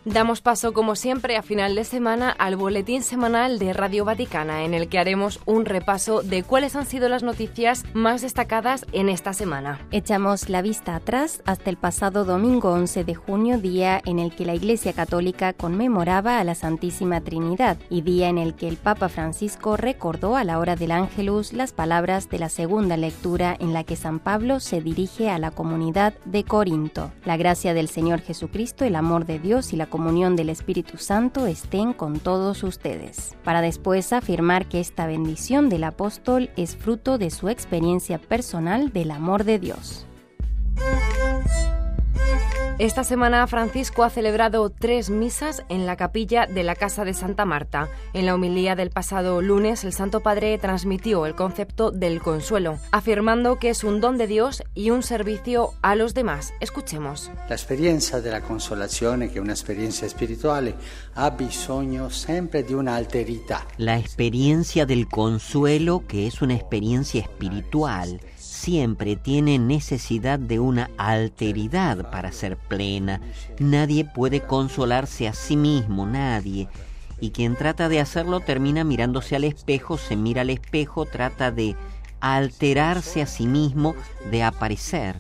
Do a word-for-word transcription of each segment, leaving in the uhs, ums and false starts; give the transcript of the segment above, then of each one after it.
Damos paso, como siempre, a final de semana al boletín semanal de Radio Vaticana, en el que haremos un repaso de cuáles han sido las noticias más destacadas en esta semana. Echamos la vista atrás hasta el pasado domingo once de junio, día en el que la Iglesia Católica conmemoraba a la Santísima Trinidad y día en el que el Papa Francisco recordó a la hora del Ángelus las palabras de la segunda lectura en la que San Pablo se dirige a la comunidad de Corinto. La gracia del Señor Jesucristo, el amor de Dios y la comunión del Espíritu Santo estén con todos ustedes, para después afirmar que esta bendición del apóstol es fruto de su experiencia personal del amor de Dios. Esta semana Francisco ha celebrado tres misas en la capilla de la Casa de Santa Marta. En la homilía del pasado lunes, el Santo Padre transmitió el concepto del consuelo, afirmando que es un don de Dios y un servicio a los demás. Escuchemos. La experiencia de la consolazione, que es una experiencia espiritual, ha bisogno siempre de una alteridad. La experiencia del consuelo, que es una experiencia espiritual, siempre tiene necesidad de una alteridad para ser plena. Nadie puede consolarse a sí mismo, nadie. Y quien trata de hacerlo termina mirándose al espejo, se mira al espejo, trata de alterarse a sí mismo, de aparecer.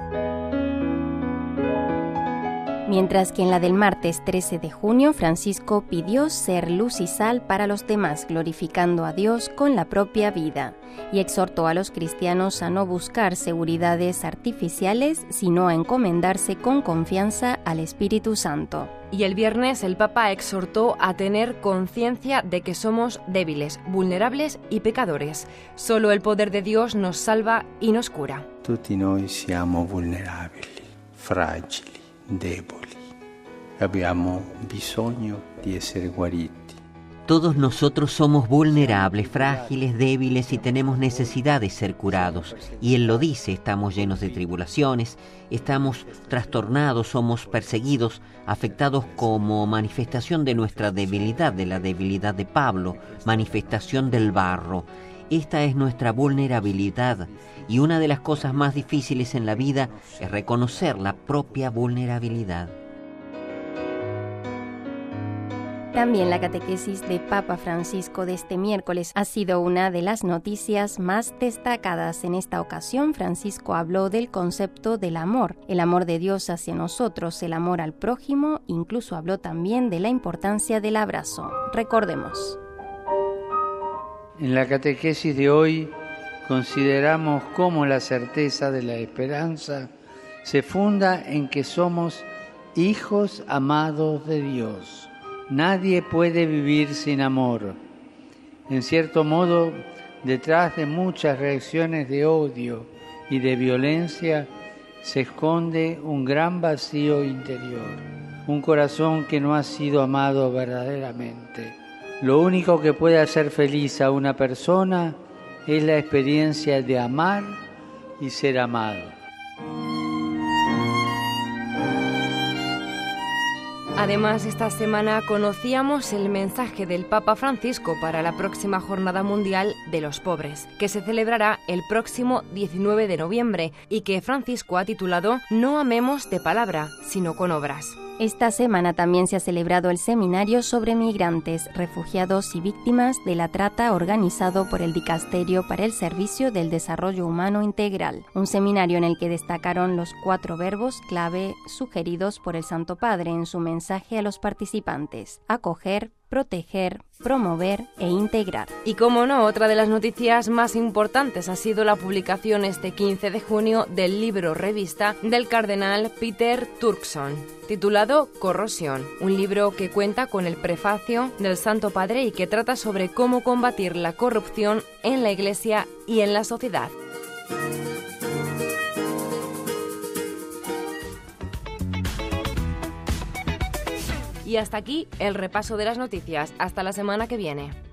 Mientras que en la del martes trece de junio, Francisco pidió ser luz y sal para los demás, glorificando a Dios con la propia vida, y exhortó a los cristianos a no buscar seguridades artificiales, sino a encomendarse con confianza al Espíritu Santo. Y el viernes el Papa exhortó a tener conciencia de que somos débiles, vulnerables y pecadores. Solo el poder de Dios nos salva y nos cura. Tutti noi siamo vulnerabili, fragili, deboli. Abbiamo bisogno di essere guariti. Todos nosotros somos vulnerables, frágiles, débiles y tenemos necesidad de ser curados. Y Él lo dice, estamos llenos de tribulaciones, estamos trastornados, somos perseguidos, afectados como manifestación de nuestra debilidad, de la debilidad de Pablo, manifestación del barro. Esta es nuestra vulnerabilidad y una de las cosas más difíciles en la vida es reconocer la propia vulnerabilidad. También la catequesis de Papa Francisco de este miércoles ha sido una de las noticias más destacadas. En esta ocasión, Francisco habló del concepto del amor, el amor de Dios hacia nosotros, el amor al prójimo, incluso habló también de la importancia del abrazo. Recordemos. En la catequesis de hoy consideramos cómo la certeza de la esperanza se funda en que somos hijos amados de Dios. Nadie puede vivir sin amor. En cierto modo, detrás de muchas reacciones de odio y de violencia se esconde un gran vacío interior, un corazón que no ha sido amado verdaderamente. Lo único que puede hacer feliz a una persona es la experiencia de amar y ser amado. Además, esta semana conocíamos el mensaje del Papa Francisco para la próxima Jornada Mundial de los Pobres, que se celebrará el próximo diecinueve de noviembre y que Francisco ha titulado No amemos de palabra, sino con obras. Esta semana también se ha celebrado el seminario sobre migrantes, refugiados y víctimas de la trata organizado por el Dicasterio para el Servicio del Desarrollo Humano Integral, un seminario en el que destacaron los cuatro verbos clave sugeridos por el Santo Padre en su mensaje a los participantes: acoger, proteger, promover e integrar. Y como no, otra de las noticias más importantes ha sido la publicación este quince de junio del libro revista del cardenal Peter Turkson, titulado Corrosión, un libro que cuenta con el prefacio del Santo Padre y que trata sobre cómo combatir la corrupción en la Iglesia y en la sociedad. Y hasta aquí el repaso de las noticias. Hasta la semana que viene.